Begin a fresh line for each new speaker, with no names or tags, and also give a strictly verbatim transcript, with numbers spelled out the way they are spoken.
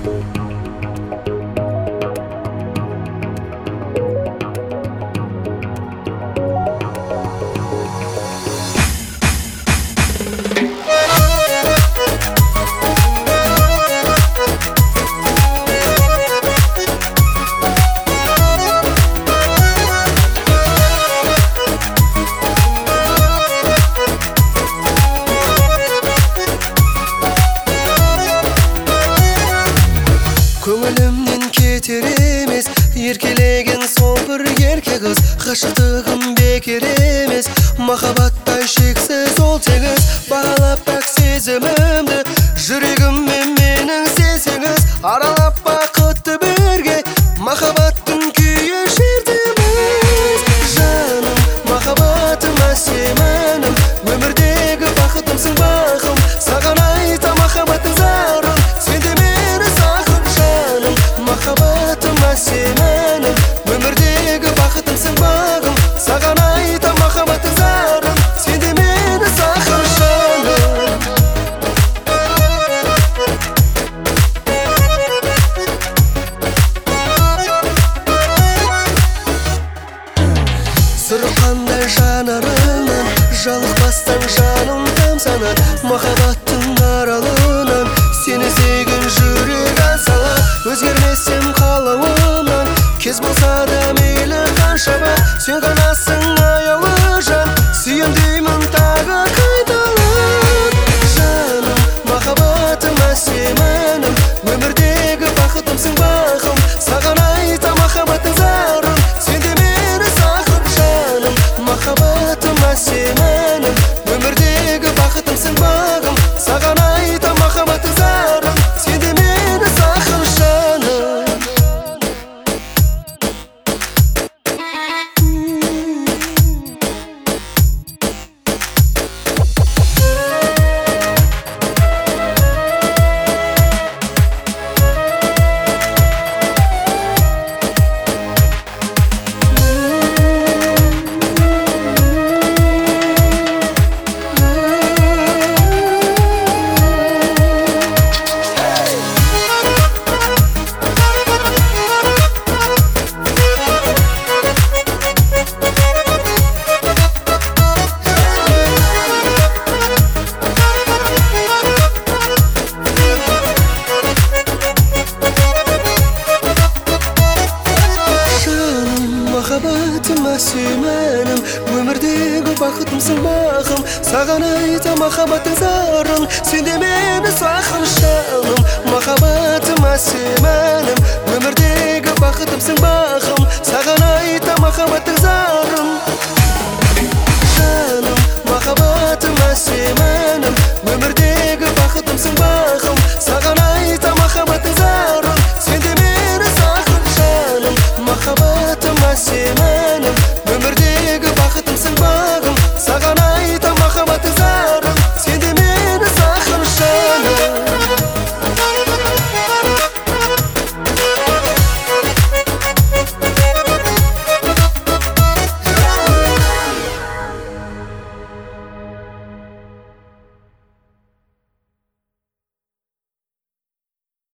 Көңілімнен кетер емес, еркелеген сол бір ерке қыз. Ғашықтығым бекер емес, махаббаттай шексіз ол теңіз. Бағалап бақ сезімімді, жүрегіммен менің сенсеңіз. Аралап бақытты бірге, махаббаттың күйі жердеміз. Жаным, махаббатыма сенемін, өмірдегі бақытымсың бағым. Саған айта махаббаттың зарын, сен де мені сақын жаным. Махаббатыма сенемін, өмірдегі бақытымсың бағым. Саған айта махаббаттың зарын, сен де мені сақын жаным. Сұрқандай жанарынан, жалықпастан жаным тамсанады. Махаббаттың аралынан, сені сүйген жүрек аңсала. Өзгермесем қалауымнан, кез болса да мейлі қаншама. Сен ғанасың аяулы жан, сүйем деймін тағы қайталап. Жаным, махаббатыма сенемін, өмірдегі бақытымсың бағым. Саған айта махаббаттың зарын, сен де мені сақын жаным. Махаббатыма сенемін, өмірдегі бақытымсың бағым. Саған айта махаббаттың зарын, сен де мені сақын жаным. Махаббатыма сүйменім, өмірдегі бақытымсың бағым. Саған айта махаббаттың зарын, сен де мені сақын жаным.